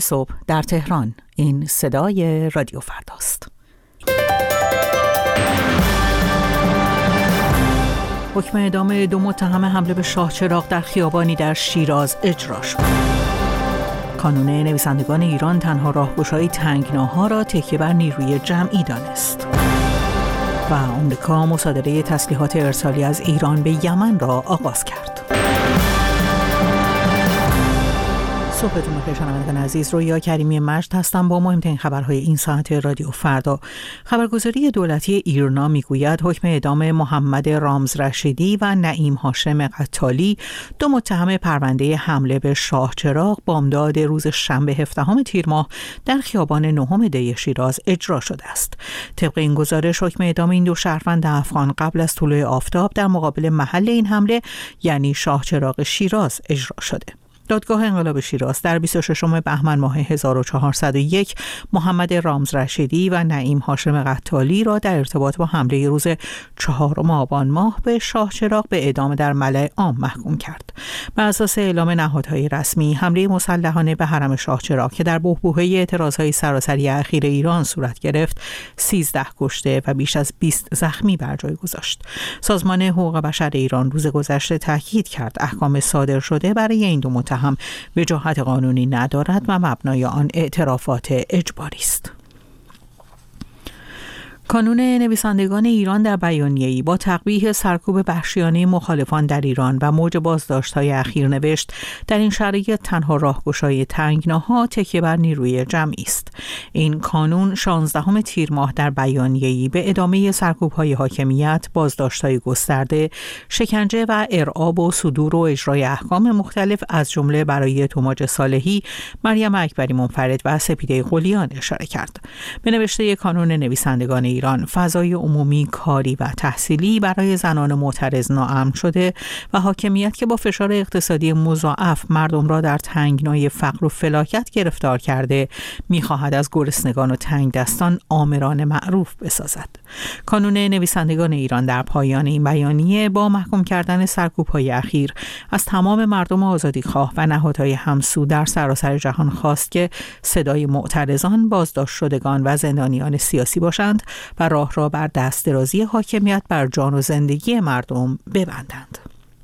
صبح در تهران. این صدای رادیو فرداست. حکم اعدام 2 متهم حمله به شاهچراغ در خیابانی در شیراز اجرا شد. کانون نویسندگان ایران تنها راهگشای تنگناها را تکیه بر نیروی جمعی دانست. و آمریکا مصادره تسلیحات ارسالی از ایران به یمن را آغاز کرد. صبحتون بخیر شنوندگان عزیز، رویا کریمی مجد هستم با مهمترین خبرهای این ساعت رادیو فردا. خبرگزاری دولتی ایرنا میگوید حکم اعدام محمد رامز رشیدی و نعیم هاشم قتالی، 2 متهم پرونده حمله به شاهچراغ بامداد روز شنبه 17 تیر ماه در خیابان 9 دی شیراز اجرا شده است. طبق این گزارش حکم اعدام این 2 شهروند افغان قبل از طلوع آفتاب در مقابل محل این حمله یعنی شاهچراغ شیراز اجرا شده. دادگاه انقلاب شیراز در 26 بهمن ماه 1401 محمد رامز رشیدی و نعیم هاشم قتالی را در ارتباط با حمله روز 4 آبان ماه به شاهچراغ به اعدام در ملأ عام محکوم کرد. بر اساس اعلام نهادهای رسمی، حمله مسلحانه به حرم شاهچراغ که در بحبوحه اعتراضهای سراسری اخیر ایران صورت گرفت، 13 کشته و بیش از 20 زخمی بر جای گذاشت. سازمان حقوق بشر ایران روز گذشته تاکید کرد احکام صادر شده برای این 2 متهم وجاهت قانونی ندارد و مبنای آن اعترافات اجباری است. کانون نویسندگان ایران در بیانیه‌ای با تقبیح سرکوب وحشیانه مخالفان در ایران و موج بازداشت‌های اخیر نوشت در این شرایط تنها راهگشای تنگناها تکیه بر نیروی جمعی است. این کانون 16 تیر ماه در بیانیه‌ای به ادامه سرکوب‌های حاکمیت، بازداشت‌های گسترده، شکنجه و ارعاب و صدور و اجرای احکام مختلف از جمله برای توماج صالحی، مریم اکبری منفرد و سپیده قلیان اشاره کرد. به نوشته کانون نویسندگان ایران، فضای عمومی، کاری و تحصیلی برای زنان معترض ناامن شده و حاکمیت که با فشار اقتصادی مضاعف مردم را در تنگنای فقر و فلاکت گرفتار کرده، می‌خواهد از گرسنگان و تنگ دستان آمران معروف بسازد. کانون نویسندگان ایران در پایان این بیانیه با محکوم کردن سرکوب‌های اخیر از تمام مردم آزادیخواه و نهادهای همسو در سراسر جهان خواست که صدای معترضان، بازداشت شدگان و زندانیان سیاسی باشند و راه را بر دست درازی حاکمیت بر جان و زندگی مردم ببندند.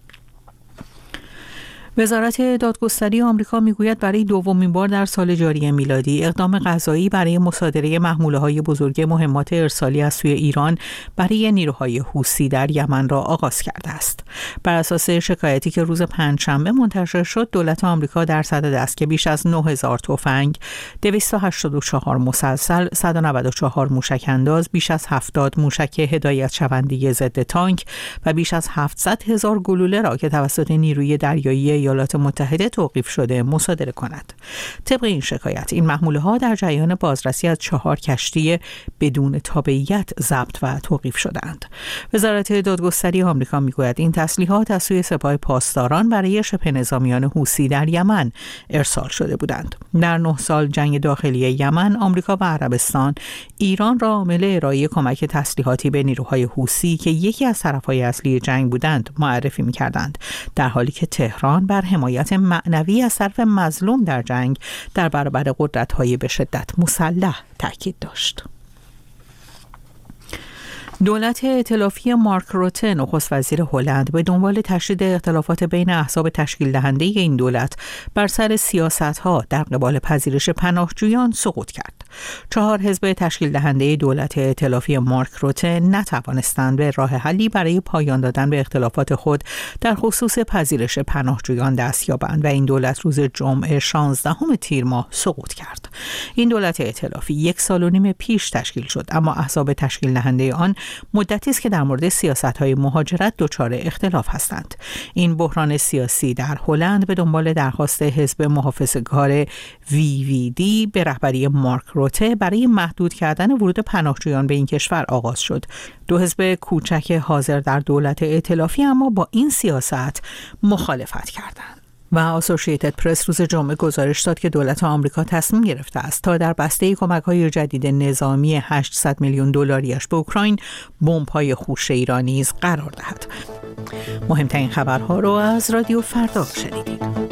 وزارت دادگستری آمریکا میگوید برای 2مین بار در سال جاری میلادی اقدام قضایی برای مصادره محموله‌های بزرگ مهمات ارسالی از سوی ایران برای نیروهای حوثی در یمن را آغاز کرده است. بر اساس شکایتی که روز پنجشنبه منتشر شد، دولت آمریکا در صدد است که بیش از 9000 تفنگ، 284 مسلسل، 194 موشک انداز، بیش از 70 موشک هدایت شونده ضد تانک و بیش از 700,000 گلوله را که توسط نیروی دریایی ایالات متحده توقیف شده مصادره کند. طبق این شکایت، این محموله‌ها در جریان بازرسی از 4 کشتی بدون تابعیت ضبط و توقیف شدند. وزارت دادگستری آمریکا میگوید این تسلیحات از سوی سپاه پاسداران برای شبه نظامیان حوثی در یمن ارسال شده بودند. در 9 سال جنگ داخلی یمن، آمریکا و عربستان ایران را عامل ارائه کمک تسلیحاتی به نیروهای حوثی که یکی از طرفهای اصلی جنگ بودند معرفی می‌کردند، در حالی که تهران بر حمایت معنوی از طرف مظلوم در جنگ در برابر قدرت‌های به شدت مسلح تاکید داشت. دولت ائتلافی مارک روته، نخست وزیر هلند، به دنبال تشدید اختلافات بین احزاب تشکیل دهنده این دولت بر سر سیاست‌ها در قبال پذیرش پناهجویان سقوط کرد. 4 حزب تشکیل دهنده دولت ائتلافی مارک روته نتوانستند به راه حلی برای پایان دادن به اختلافات خود در خصوص پذیرش پناهجویان دست یابند و این دولت روز جمعه 16 تیر ماه سقوط کرد. این دولت ائتلافی 1.5 سال پیش تشکیل شد، اما احزاب تشکیل دهنده آن مدتی است که در مورد سیاست‌های مهاجرت دچار اختلاف هستند. این بحران سیاسی در هلند به دنبال درخواست حزب محافظه‌کار VVD به رهبری مارک روته برای محدود کردن ورود پناهجویان به این کشور آغاز شد. 2 حزب کوچک حاضر در دولت ائتلافی اما با این سیاست مخالفت کردند. و آسوشییتد پرس روز جمعه گزارش داد که دولت آمریکا تصمیم گرفته است تا در بسته کمک‌های جدید نظامی 800 میلیون دلاریش به اوکراین بمب‌های خوشه‌ای را نیز قرار دهد. مهمترین خبرها رو از رادیو فردا شنیدید.